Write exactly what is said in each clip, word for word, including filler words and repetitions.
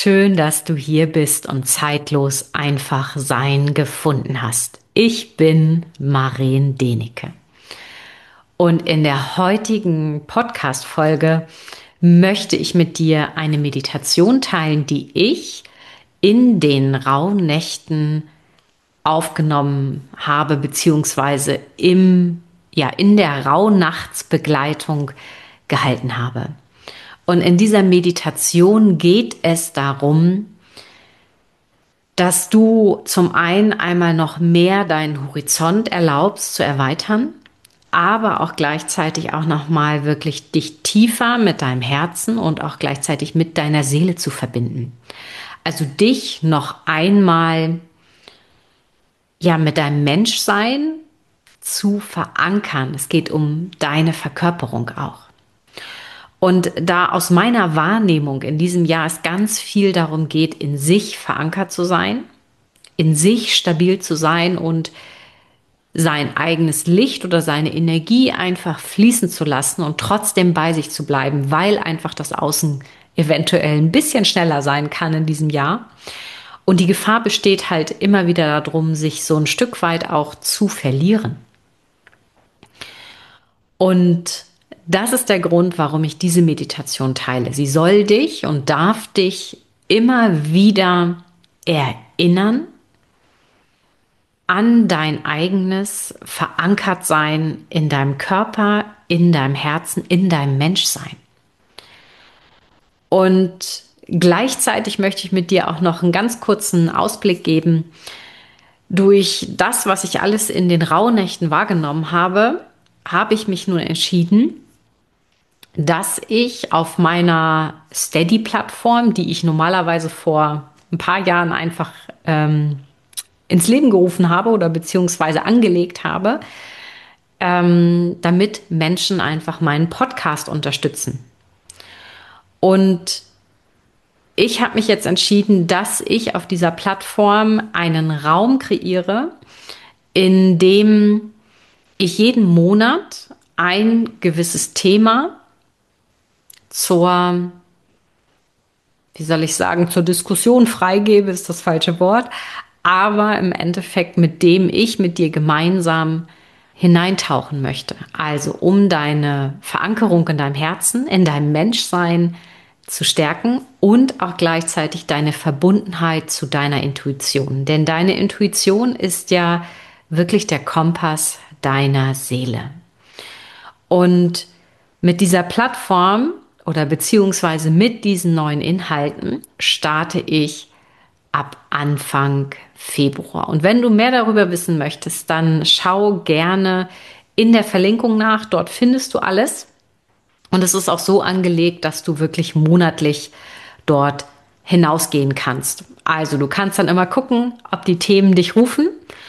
Schön, dass du hier bist und zeitlos einfach sein gefunden hast. Ich bin Maren Denike. Und in der heutigen Podcast-Folge möchte ich mit dir eine Meditation teilen, die ich in den Rauhnächten aufgenommen habe, beziehungsweise im, ja, in der Rauhnachtsbegleitung gehalten habe. Und in dieser Meditation geht es darum, dass du zum einen einmal noch mehr deinen Horizont erlaubst zu erweitern, aber auch gleichzeitig auch noch mal wirklich dich tiefer mit deinem Herzen und auch gleichzeitig mit deiner Seele zu verbinden. Also dich noch einmal ja mit deinem Menschsein zu verankern. Es geht um deine Verkörperung auch. Und da aus meiner Wahrnehmung in diesem Jahr es ganz viel darum geht, in sich verankert zu sein, in sich stabil zu sein und sein eigenes Licht oder seine Energie einfach fließen zu lassen und trotzdem bei sich zu bleiben, weil einfach das Außen eventuell ein bisschen schneller sein kann in diesem Jahr. Und die Gefahr besteht halt immer wieder darum, sich so ein Stück weit auch zu verlieren. Und das ist der Grund, warum ich diese Meditation teile. Sie soll dich und darf dich immer wieder erinnern an dein eigenes Verankertsein in deinem Körper, in deinem Herzen, in deinem Menschsein. Und gleichzeitig möchte ich mit dir auch noch einen ganz kurzen Ausblick geben. Durch das, was ich alles in den Rauhnächten wahrgenommen habe, habe ich mich nun entschieden, dass ich auf meiner Steady-Plattform, die ich normalerweise vor ein paar Jahren einfach ähm, ins Leben gerufen habe oder beziehungsweise angelegt habe, ähm, damit Menschen einfach meinen Podcast unterstützen. Und ich habe mich jetzt entschieden, dass ich auf dieser Plattform einen Raum kreiere, in dem ich jeden Monat ein gewisses Thema zur, wie soll ich sagen, zur Diskussion freigebe, ist das falsche Wort, aber im Endeffekt mit dem ich mit dir gemeinsam hineintauchen möchte. Also um deine Verankerung in deinem Herzen, in deinem Menschsein zu stärken und auch gleichzeitig deine Verbundenheit zu deiner Intuition. Denn deine Intuition ist ja wirklich der Kompass deiner Seele. Und mit dieser Plattform oder beziehungsweise mit diesen neuen Inhalten starte ich ab Anfang Februar. Und wenn du mehr darüber wissen möchtest, dann schau gerne in der Verlinkung nach. Dort findest du alles. Und es ist auch so angelegt, dass du wirklich monatlich dort hinausgehen kannst. Also du kannst dann immer gucken, ob die Themen dich rufen.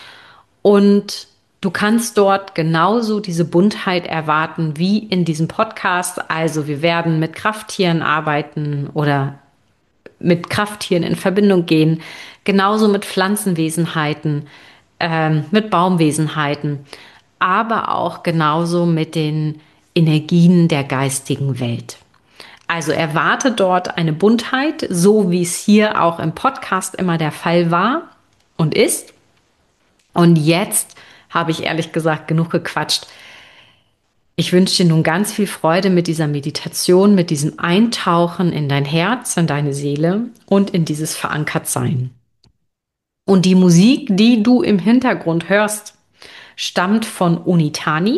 Und du kannst dort genauso diese Buntheit erwarten wie in diesem Podcast. Also wir werden mit Krafttieren arbeiten oder mit Krafttieren in Verbindung gehen, genauso mit Pflanzenwesenheiten, ähm, mit Baumwesenheiten, aber auch genauso mit den Energien der geistigen Welt. Also erwarte dort eine Buntheit, so wie es hier auch im Podcast immer der Fall war und ist. Und jetzt habe ich ehrlich gesagt genug gequatscht. Ich wünsche dir nun ganz viel Freude mit dieser Meditation, mit diesem Eintauchen in dein Herz, in deine Seele und in dieses Verankertsein. Und die Musik, die du im Hintergrund hörst, stammt von Unitani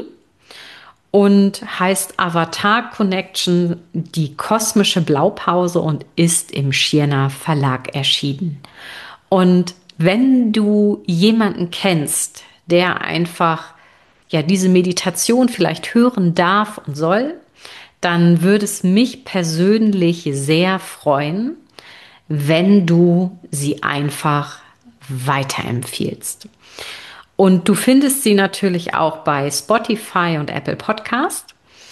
und heißt Avatar Connection, die kosmische Blaupause und ist im Schirner Verlag erschienen. Und wenn du jemanden kennst, der einfach ja diese Meditation vielleicht hören darf und soll, dann würde es mich persönlich sehr freuen, wenn du sie einfach weiterempfiehlst. Und du findest sie natürlich auch bei Spotify und Apple Podcast.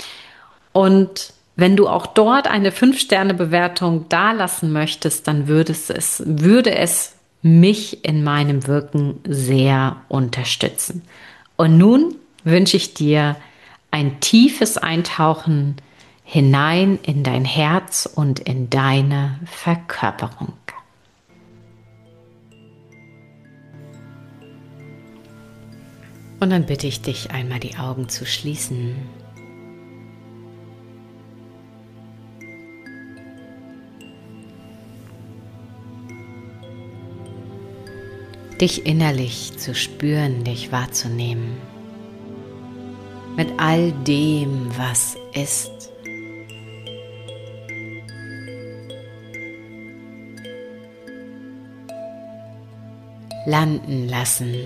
Und wenn du auch dort eine fünf Sterne Bewertung dalassen möchtest, dann würde es, würde es mich in meinem Wirken sehr unterstützen. Und nun wünsche ich dir ein tiefes Eintauchen hinein in dein Herz und in deine Verkörperung. Und dann bitte ich dich, einmal die Augen zu schließen. Dich innerlich zu spüren, dich wahrzunehmen. Mit all dem, was ist. Landen lassen.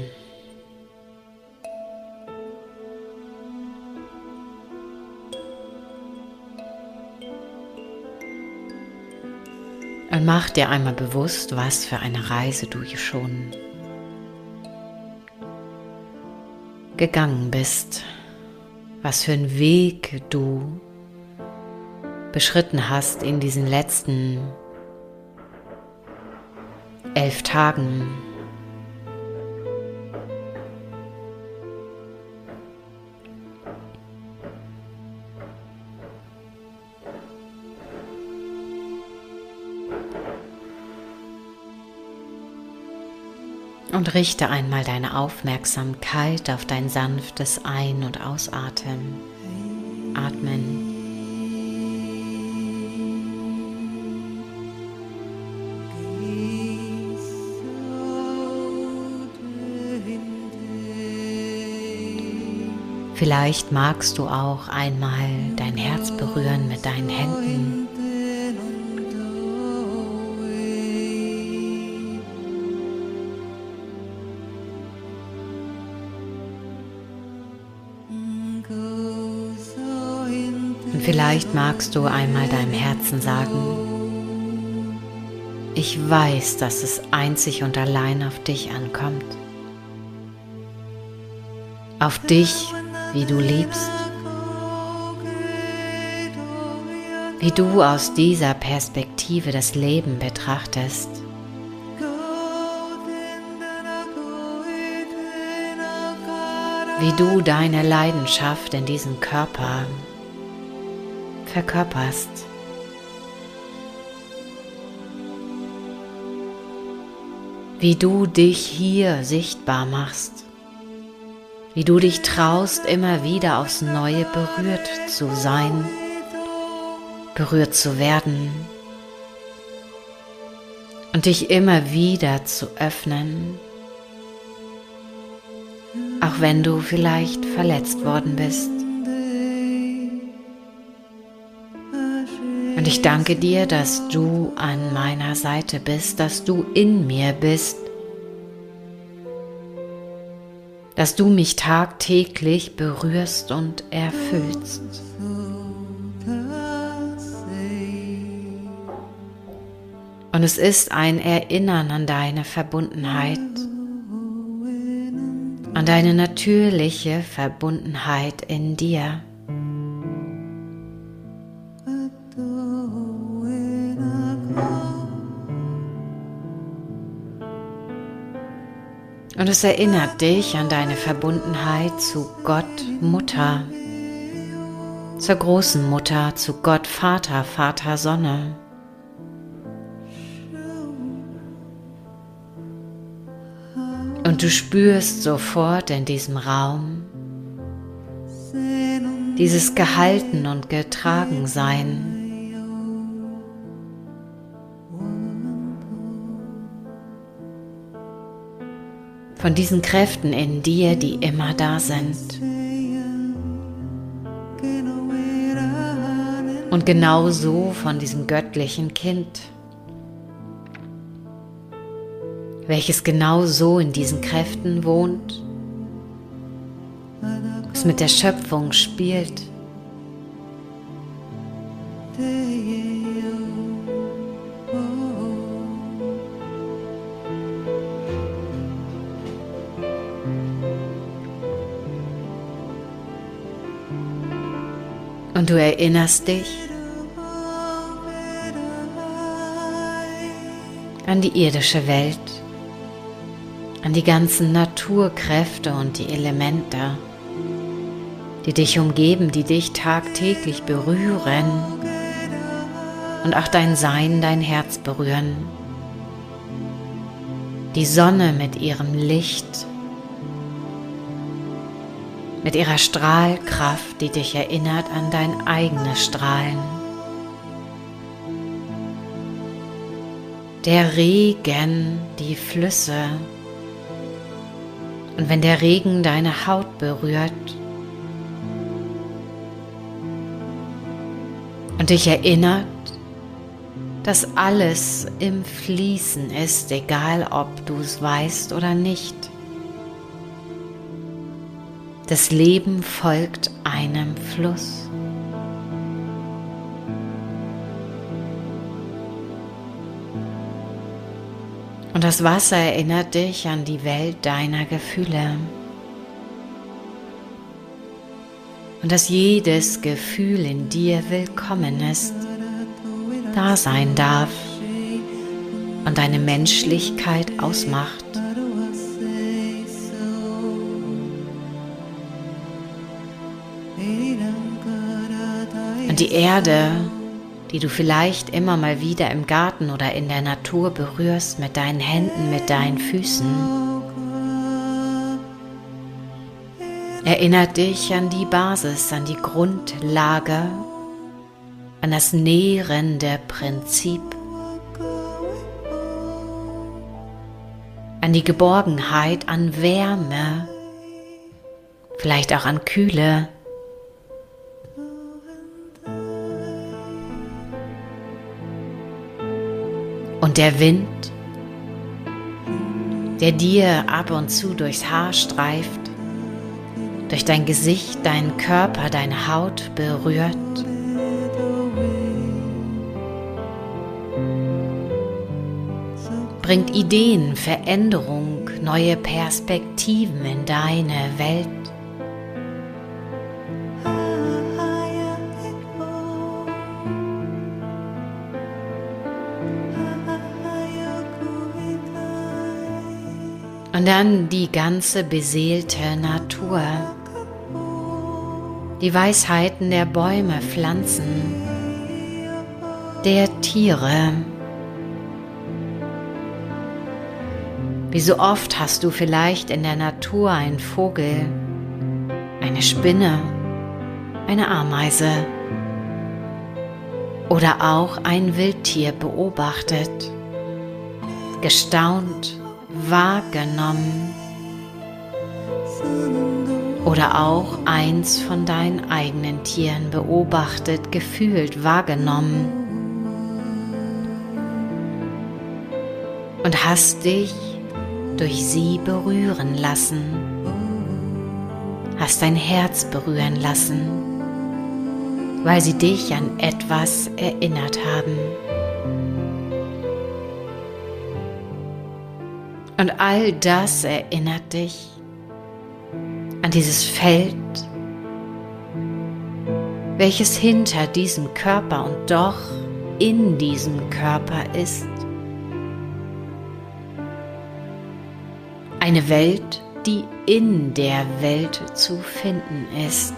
Und mach dir einmal bewusst, was für eine Reise du hier schon gegangen bist, was für einen Weg du beschritten hast in diesen letzten elf Tagen. Und richte einmal deine Aufmerksamkeit auf dein sanftes Ein- und Ausatmen. Atmen. Vielleicht magst du auch einmal dein Herz berühren mit deinen Händen. Und vielleicht magst du einmal deinem Herzen sagen: Ich weiß, dass es einzig und allein auf dich ankommt. Auf dich, wie du liebst. Wie du aus dieser Perspektive das Leben betrachtest. Wie du deine Leidenschaft in diesem Körper verkörperst. Wie du dich hier sichtbar machst. Wie du dich traust, immer wieder aufs Neue berührt zu sein, berührt zu werden und dich immer wieder zu öffnen, auch wenn du vielleicht verletzt worden bist. Und ich danke dir, dass du an meiner Seite bist, dass du in mir bist, dass du mich tagtäglich berührst und erfüllst. Und es ist ein Erinnern an deine Verbundenheit, an deine natürliche Verbundenheit in dir. Und es erinnert dich an deine Verbundenheit zu Gott Mutter, zur großen Mutter, zu Gott Vater, Vater Sonne. Und du spürst sofort in diesem Raum dieses Gehalten und Getragensein. Von diesen Kräften in dir, die immer da sind. Und genauso von diesem göttlichen Kind, welches genauso in diesen Kräften wohnt, es mit der Schöpfung spielt. Und du erinnerst dich an die irdische Welt, an die ganzen Naturkräfte und die Elemente, die dich umgeben, die dich tagtäglich berühren und auch dein Sein, dein Herz berühren. Die Sonne mit ihrem Licht, mit ihrer Strahlkraft, die dich erinnert an dein eigenes Strahlen. Der Regen, die Flüsse, und wenn der Regen deine Haut berührt und dich erinnert, dass alles im Fließen ist, egal ob du es weißt oder nicht. Das Leben folgt einem Fluss. Und das Wasser erinnert dich an die Welt deiner Gefühle. Und dass jedes Gefühl in dir willkommen ist, da sein darf und deine Menschlichkeit ausmacht. Und die Erde, die du vielleicht immer mal wieder im Garten oder in der Natur berührst, mit deinen Händen, mit deinen Füßen, erinnert dich an die Basis, an die Grundlage, an das nährende Prinzip, an die Geborgenheit, an Wärme, vielleicht auch an Kühle. Und der Wind, der dir ab und zu durchs Haar streift, durch dein Gesicht, deinen Körper, deine Haut berührt. Bringt Ideen, Veränderung, neue Perspektiven in deine Welt. Und dann die ganze beseelte Natur, die Weisheiten der Bäume, Pflanzen, der Tiere. Wie so oft hast du vielleicht in der Natur einen Vogel, eine Spinne, eine Ameise oder auch ein Wildtier beobachtet, gestaunt, wahrgenommen oder auch eins von deinen eigenen Tieren beobachtet, gefühlt, wahrgenommen und hast dich durch sie berühren lassen, hast dein Herz berühren lassen, weil sie dich an etwas erinnert haben. Und all das erinnert dich an dieses Feld, welches hinter diesem Körper und doch in diesem Körper ist. Eine Welt, die in der Welt zu finden ist.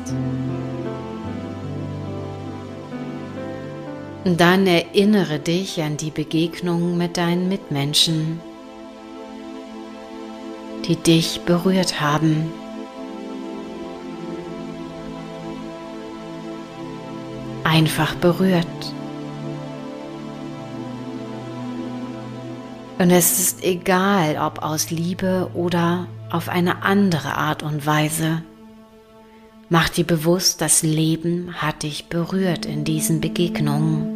Und dann erinnere dich an die Begegnung mit deinen Mitmenschen, die dich berührt haben. Einfach berührt. Und es ist egal, ob aus Liebe oder auf eine andere Art und Weise. Mach dir bewusst, das Leben hat dich berührt in diesen Begegnungen.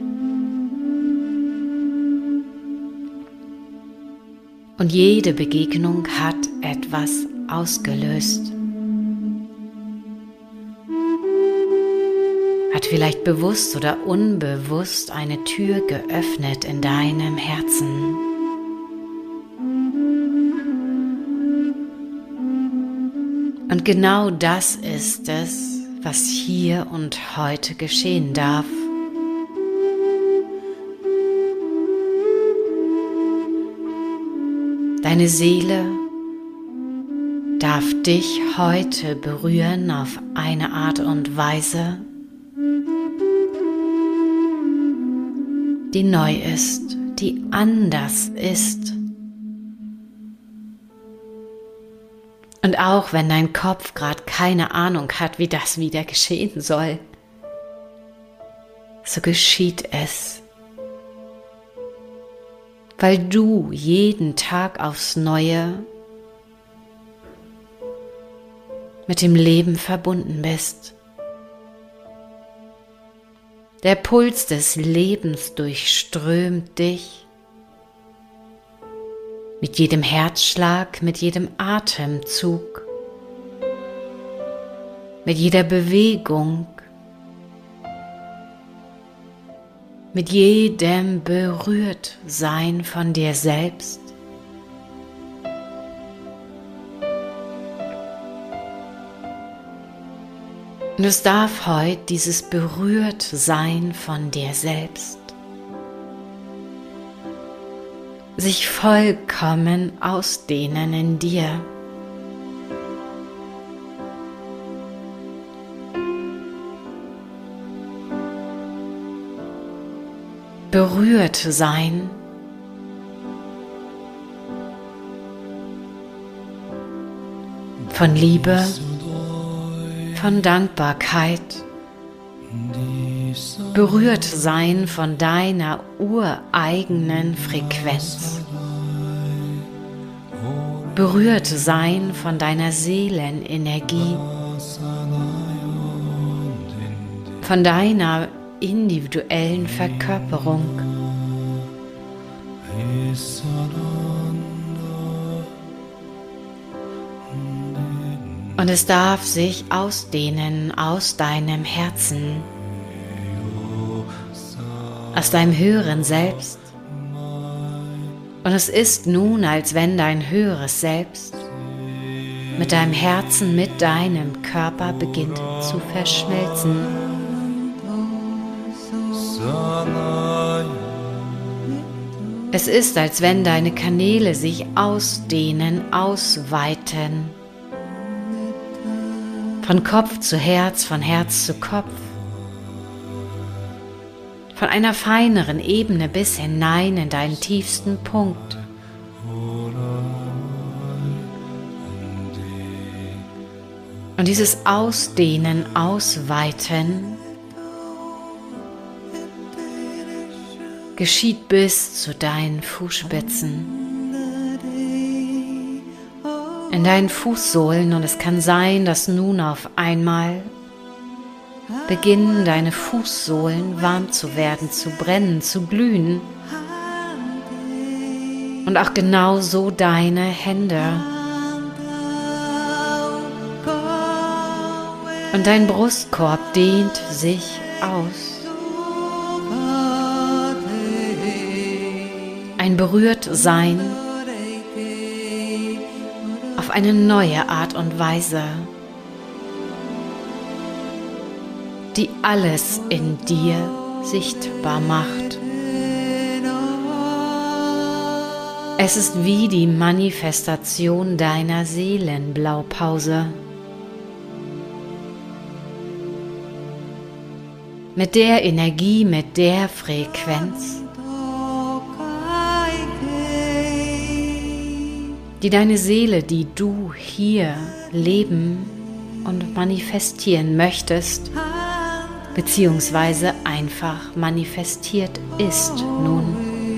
Und jede Begegnung hat etwas ausgelöst. Hat vielleicht bewusst oder unbewusst eine Tür geöffnet in deinem Herzen. Und genau das ist es, was hier und heute geschehen darf. Deine Seele, darf dich heute berühren auf eine Art und Weise, die neu ist, die anders ist. Und auch wenn dein Kopf gerade keine Ahnung hat, wie das wieder geschehen soll, so geschieht es, weil du jeden Tag aufs Neue mit dem Leben verbunden bist. Der Puls des Lebens durchströmt dich mit jedem Herzschlag, mit jedem Atemzug, mit jeder Bewegung, mit jedem Berührtsein von dir selbst. Und es darf heute dieses Berührtsein von dir selbst sich vollkommen ausdehnen in dir. Berührt sein von Liebe, von Dankbarkeit, berührt sein von deiner ureigenen Frequenz, berührt sein von deiner Seelenenergie, von deiner individuellen Verkörperung. Und es darf sich ausdehnen aus deinem Herzen, aus deinem höheren Selbst. Und es ist nun, als wenn dein höheres Selbst mit deinem Herzen, mit deinem Körper beginnt zu verschmelzen. Es ist, als wenn deine Kanäle sich ausdehnen, ausweiten. Von Kopf zu Herz, von Herz zu Kopf. Von einer feineren Ebene bis hinein in deinen tiefsten Punkt. Und dieses Ausdehnen, Ausweiten geschieht bis zu deinen Fußspitzen, in deinen Fußsohlen, und es kann sein, dass nun auf einmal beginnen deine Fußsohlen warm zu werden, zu brennen, zu glühen, und auch genauso deine Hände. Und dein Brustkorb dehnt sich aus. Ein Berührtsein auf eine neue Art und Weise, die alles in dir sichtbar macht. Es ist wie die Manifestation deiner Seelenblaupause, mit der Energie, mit der Frequenz, die deine Seele, die du hier leben und manifestieren möchtest, beziehungsweise einfach manifestiert ist nun.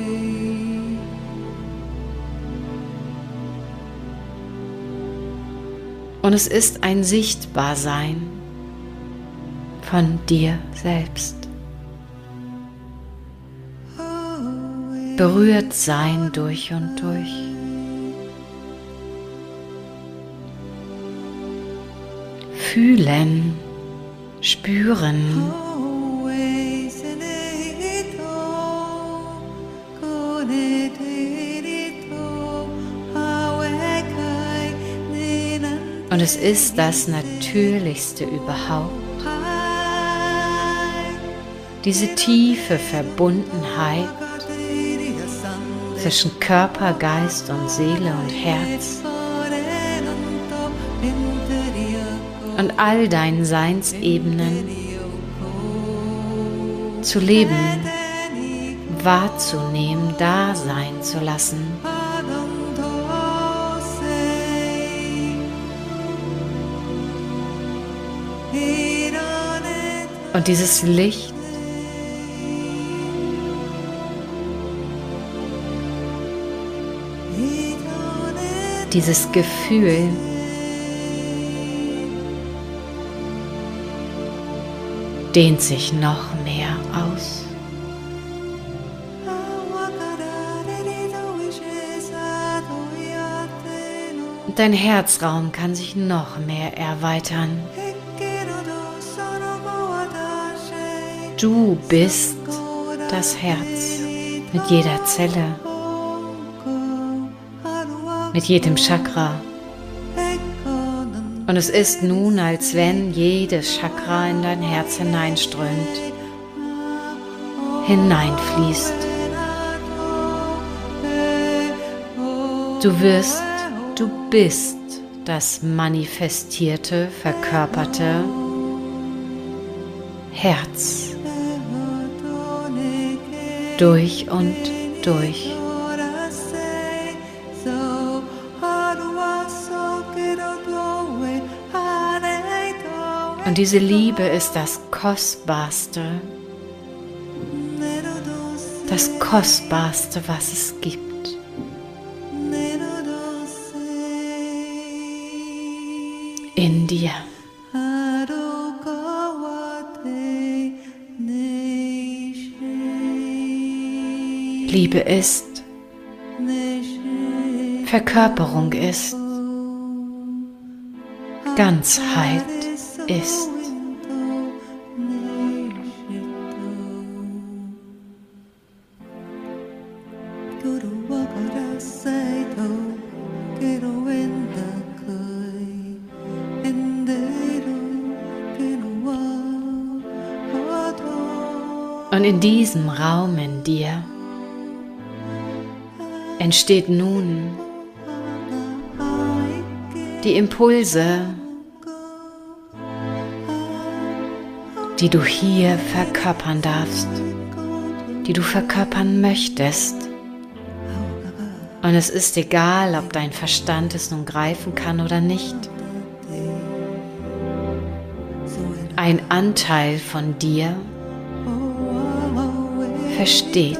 Und es ist ein Sichtbarsein von dir selbst. Berührt sein durch und durch. Fühlen, spüren. Und es ist das Natürlichste überhaupt, diese tiefe Verbundenheit zwischen Körper, Geist und Seele und Herz, all deinen Seinsebenen zu leben, wahrzunehmen, da sein zu lassen. Und dieses Licht dieses Gefühl dehnt sich noch mehr aus. Und dein Herzraum kann sich noch mehr erweitern. Du bist das Herz mit jeder Zelle, mit jedem Chakra. Und es ist nun, als wenn jedes Chakra in dein Herz hineinströmt, hineinfließt. Du wirst, du bist das manifestierte, verkörperte Herz. Durch und durch. Und diese Liebe ist das Kostbarste, das Kostbarste, was es gibt. In dir. Liebe ist, Verkörperung ist, Ganzheit ist. Und in diesem Raum in dir entsteht nun die Impulse, die du hier verkörpern darfst, die du verkörpern möchtest. Und es ist egal, ob dein Verstand es nun greifen kann oder nicht. Ein Anteil von dir versteht.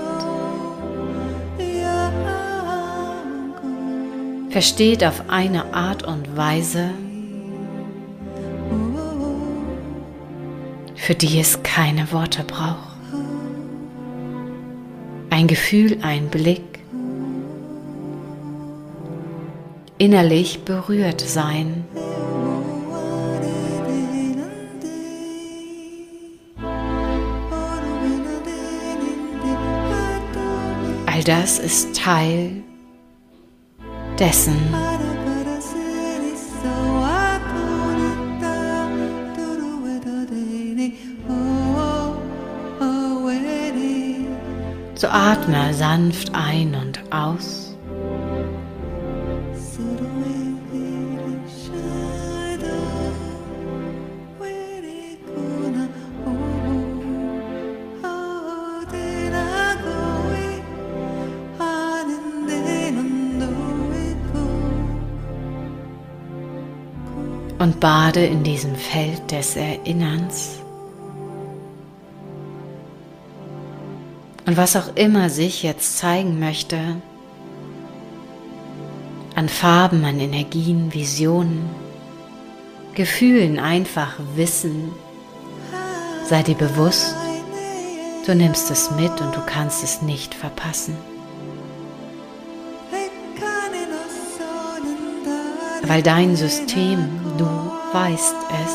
Versteht auf eine Art und Weise, für die es keine Worte braucht. Ein Gefühl, ein Blick, innerlich berührt sein. All das ist Teil dessen, so atme sanft ein und aus. Und bade in diesem Feld des Erinnerns. Und was auch immer sich jetzt zeigen möchte, an Farben, an Energien, Visionen, Gefühlen, einfach Wissen, sei dir bewusst, du nimmst es mit und du kannst es nicht verpassen. Weil dein System, du weißt es.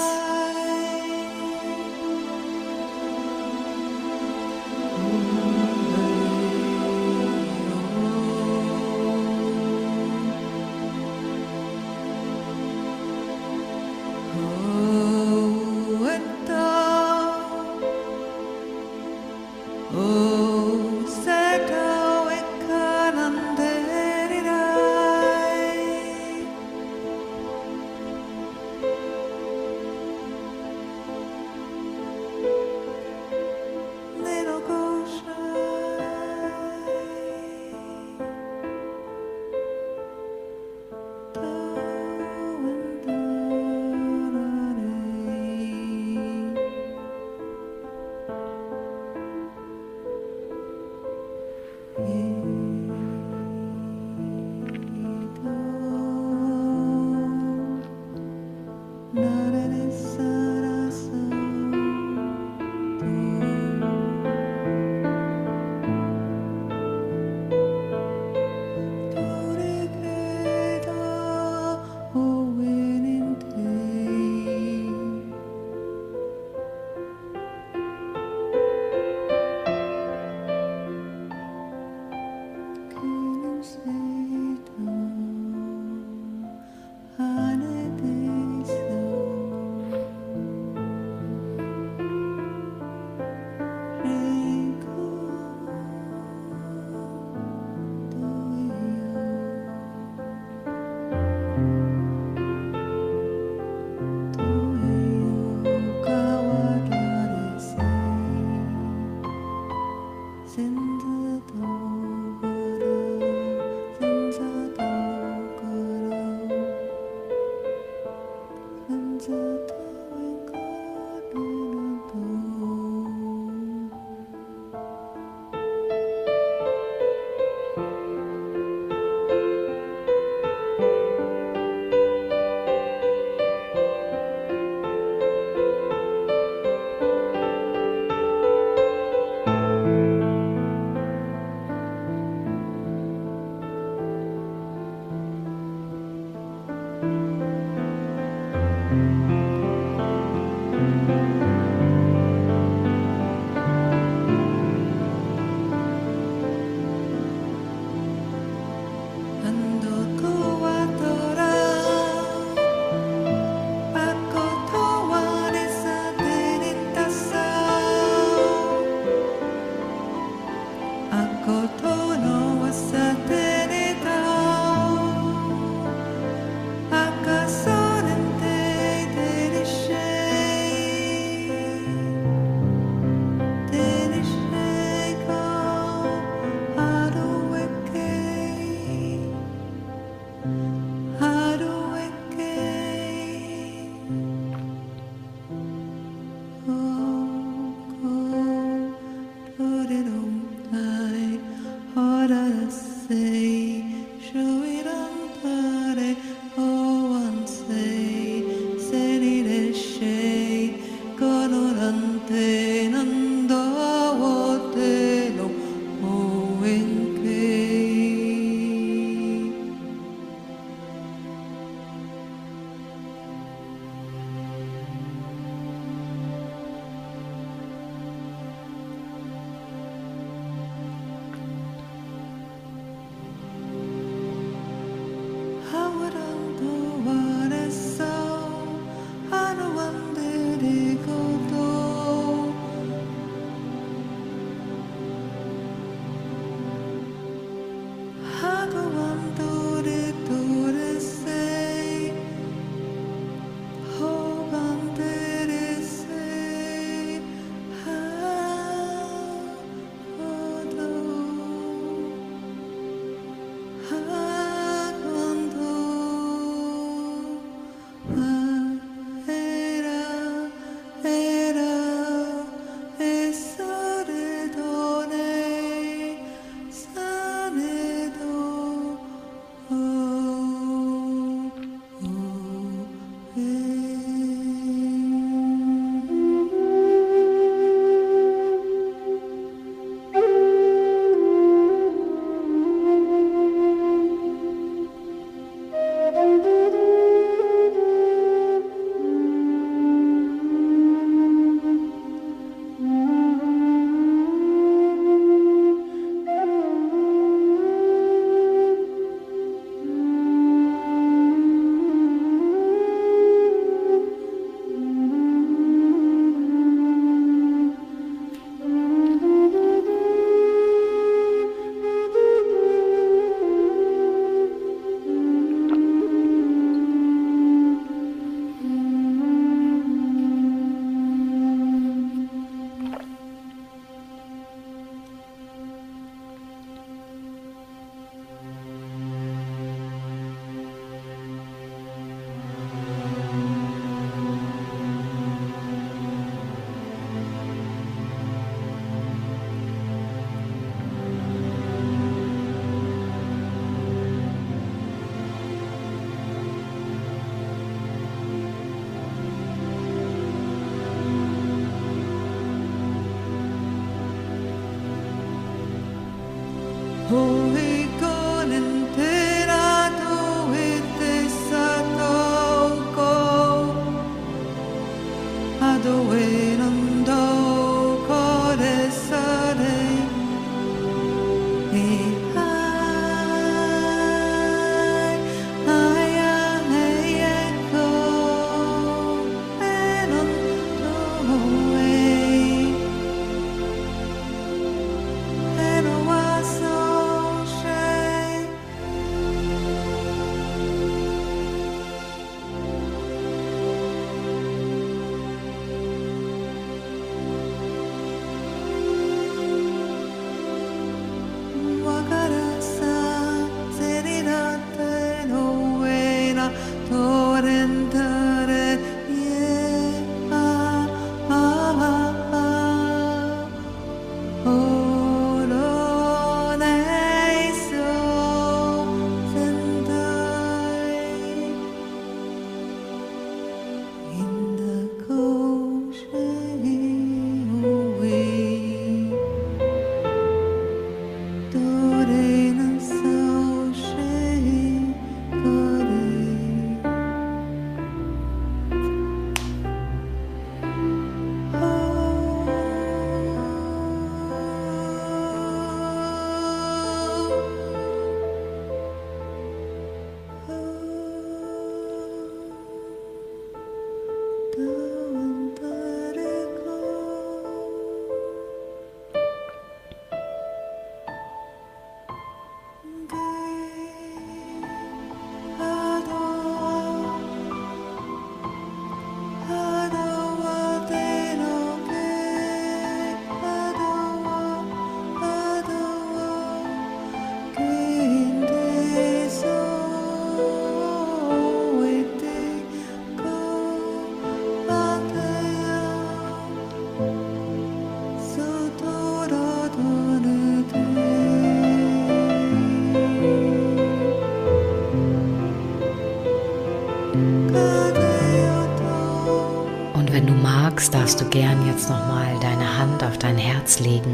Und wenn du magst, darfst du gern jetzt nochmal deine Hand auf dein Herz legen.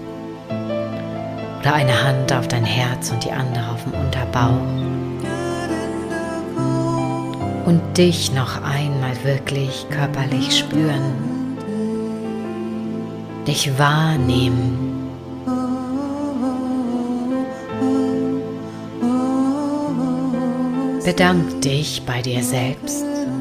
Oder eine Hand auf dein Herz und die andere auf dem Unterbauch. Und dich noch einmal wirklich körperlich spüren. Dich wahrnehmen. Bedank dich bei dir selbst.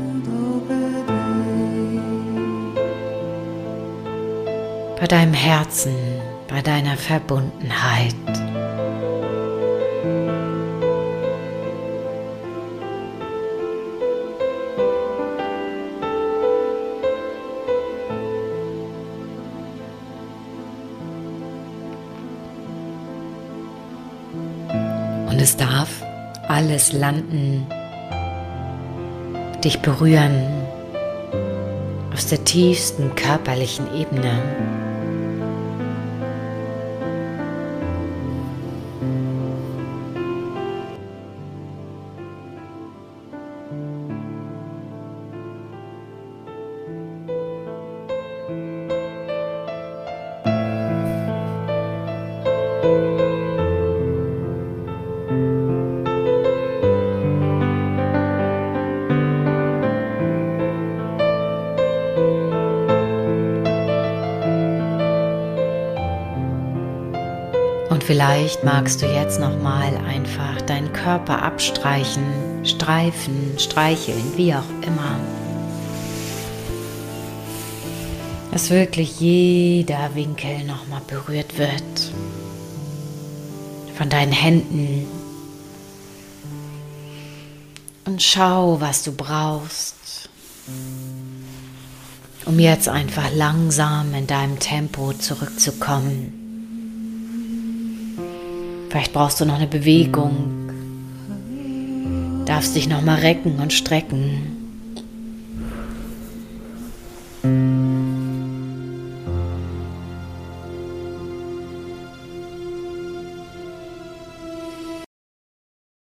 Bei deinem Herzen, bei deiner Verbundenheit. Und es darf alles landen, dich berühren aus der tiefsten körperlichen Ebene. Und vielleicht magst du jetzt nochmal einfach deinen Körper abstreichen, streifen, streicheln, wie auch immer. Dass wirklich jeder Winkel nochmal berührt wird. Von deinen Händen. Und schau, was du brauchst, um jetzt einfach langsam in deinem Tempo zurückzukommen. Vielleicht brauchst du noch eine Bewegung, darfst dich noch mal recken und strecken.